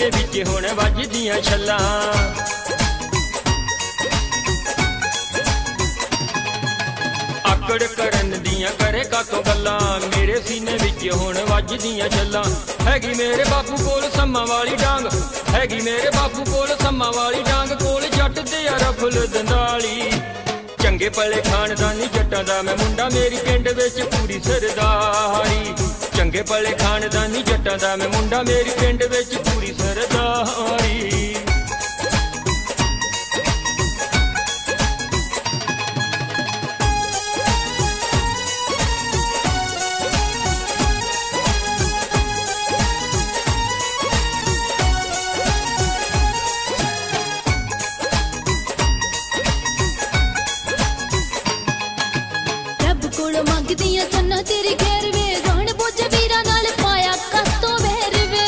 सीने विच हुण वजदियां छल्लां। आकड़ करन दियां करे कातों गल्लां, मेरे सीने विच हुण वजदियां छल्लां। हैगी मेरे बापू कोल सम्मा वाली डांग, हैगी मेरे बापू कोल सम्मा वाली डांग, कोल जट ते रफल दंदाली। चंगे भले खानदानी जट्टां दा मैं मुंडा, मेरी पिंड विच पूरी सरदारी। चंगे भले खानदानी जट्टां दा मैं मुंडा, मेरी पिंड विच पूरी सरदारी। मंगदियां चन्ना तेरी खैर वे, जान बुझ वीरा नाल पाया कत्तों वैर वे।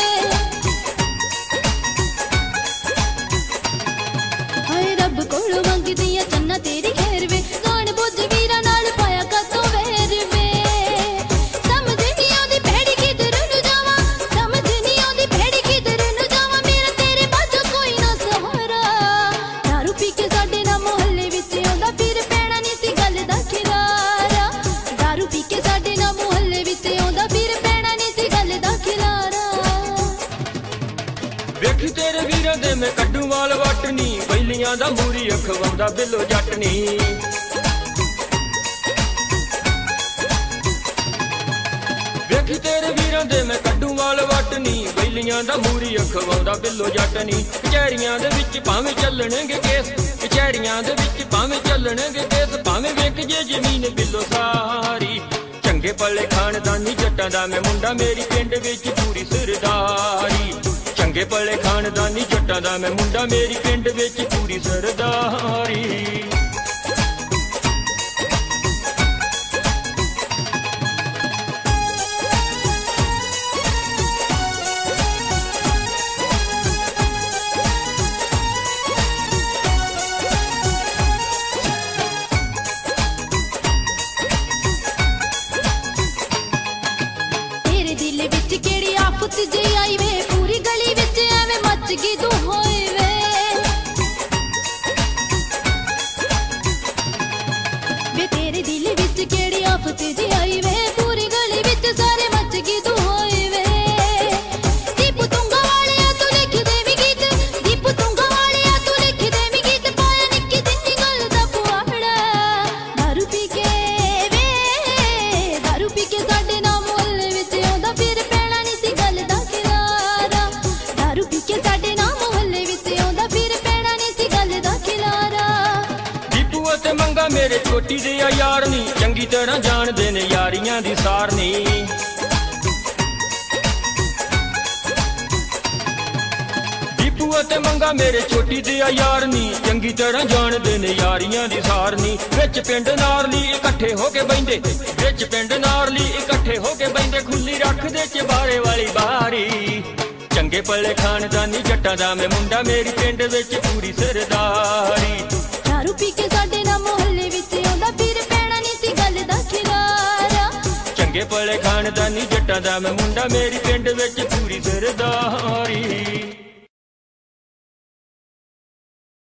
हाय रब कोल मंगदियां चन्ना तेरी खैर वे, जान बुझ वीरा नाल पाया कत्तों वैर वे। समझ नहीं आंदी भैड़ी किधर नूं जावां, समझ नहीं आंदी भैड़ी किधर नूं जावां, मेरा तेरे बाजू कोई ना सहारा। दारू पी के साडे ना मोहल्ले विच आंदा फिर पैणा नहीं सी गल दा खिलारा। दारू पी के साडे ना मोहल्ले विच आंदा फिर पैणा नहीं सी गल दा खिलारा। वेखी तेरे वीरां दे मैं कड्डू वाल वटनी, बैलियां दा मूरी अखवांदा बिलो जटनी। वेखी तेरे वीरां दे मैं कड्डू वाल वटनी, बैलियां दा मूरी अखवांदा बिलो जटनी। कचहरियां दे विच भावें चलणगे केस, कचहरियां दे विच भावें चलणगे केस, भावें वेख जे जमीन बिलो सारी। चंगे भले खानदानी जट्टां दा मैं मुंडा, मेरी पिंड विच पूरी सरदारी। चंगे भले खानदानी जट्टां दा मैं मुंडा, मेरी पिंड विच पूरी सरदारी। तेरे दिल विच केड़ी आफत जी आई वे, पूरी गली विच एवें मच गई तू होए वे। वे तेरे दिल विच केड़ी आफत जी आई वे, पूरी गली विच सारे मच गई तू होए वे। दीपू तुंगा वालिया तू लिख देवी गीत, दीपू तुंगा वालिया तू लिख देवी गीत, पाया निक्की जिन्नी गल दा पुआड़ा। दारू पी के वे, दारू पी के साडे ना मोहल्ले विच आंदा फिर पैणा नहीं सी गल दा खिलारा। दारू पी के साडे ना मोहल्ले विच आंदा फिर पैणा नहीं सी गल दा खिलारा। दीपू ते मंगा मेरे छोटी दे यार नी, चंगी तरह जानदे ने यारियां दी सारनी। दीपू ते मंगा मेरे छोटी दे यार नी, चंगी तरह जानदे ने यारियां दी सारनी। विच पिंड नारली इकट्ठे होके बहिंदे, विच पिंड नारली इकट्ठे होके बहिंदे, खुली रखदे चबारे वाली बारी। चंगे भले खानदानी जट्टां दा मैं मुंडा, मेरी पिंड विच पूरी सरदारी। दारू पी के साडे ना मोहल्ले विच आंदा फिर पैणा नहीं सी गल दा खिलारा। चंगे भले खानदानी जट्टां दा मैं मुंडा, मेरी पिंड विच पूरी सरदारी।